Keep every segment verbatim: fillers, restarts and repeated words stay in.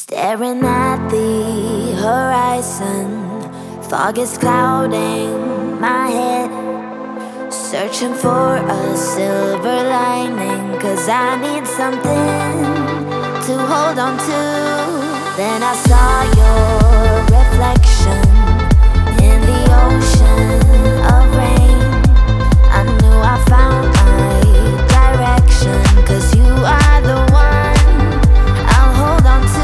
Staring at the horizon, fog is clouding my head. Searching for a silver lining, 'cause I need something to hold on to. Then I saw your reflection in the ocean of rain. I knew I found my direction, 'cause you are the one I'll hold on to.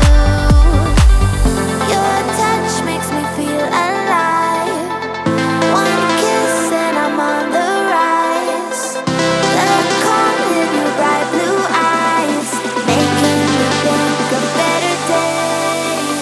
Your touch makes me feel alive. One kiss and I'm on the rise. The calm in your bright blue eyes, making me think of better days.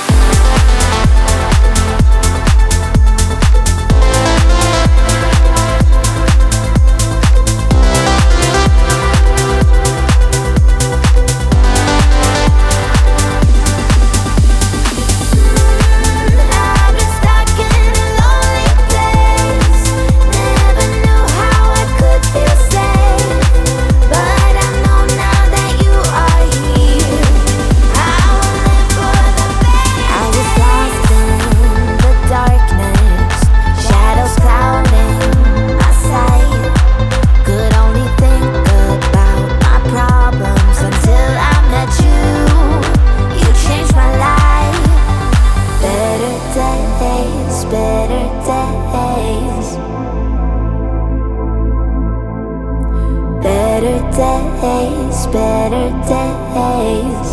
I've been stuck in a lonely place. Never knew how I could feel safe, but I know now that you are here. I will live for the pain. I was lost in the darkness, shadows clouding my sight. Could only think about my problems until I met you. You changed my life. Better days, better days. Better days, better days.